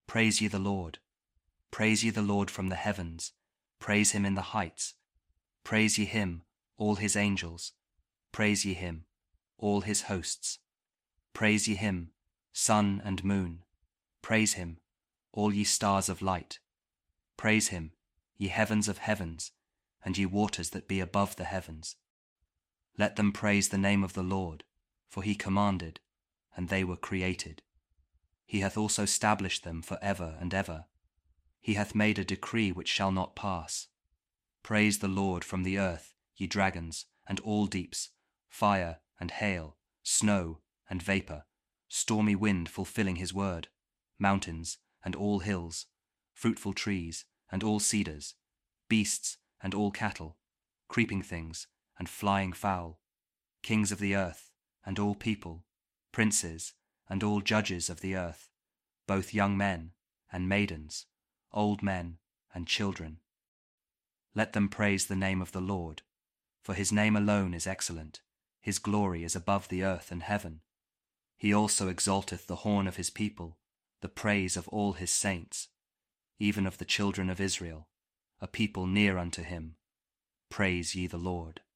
Praise ye the Lord. Praise ye the Lord from the heavens. Praise him in the heights. Praise ye him, all his angels. Praise ye him, all his hosts. Praise ye him, sun and moon. Praise him, all ye stars of light. Praise him, ye heavens of heavens, and ye waters that be above the heavens. Let them praise the name of the Lord, for he commanded, and they were created. He hath also established them for ever and ever. He hath made a decree which shall not pass. Praise the Lord from the earth, ye dragons, and all deeps, fire and hail, snow and vapour, stormy wind fulfilling his word, mountains and all hills, fruitful trees and all cedars, beasts and all cattle, creeping things and flying fowl, kings of the earth and all people, princes and all judges of the earth, both young men and maidens, old men and children. Let them praise the name of the Lord, for his name alone is excellent. His glory is above the earth and heaven. He also exalteth the horn of his people, the praise of all his saints, even of the children of Israel, a people near unto him. Praise ye the Lord.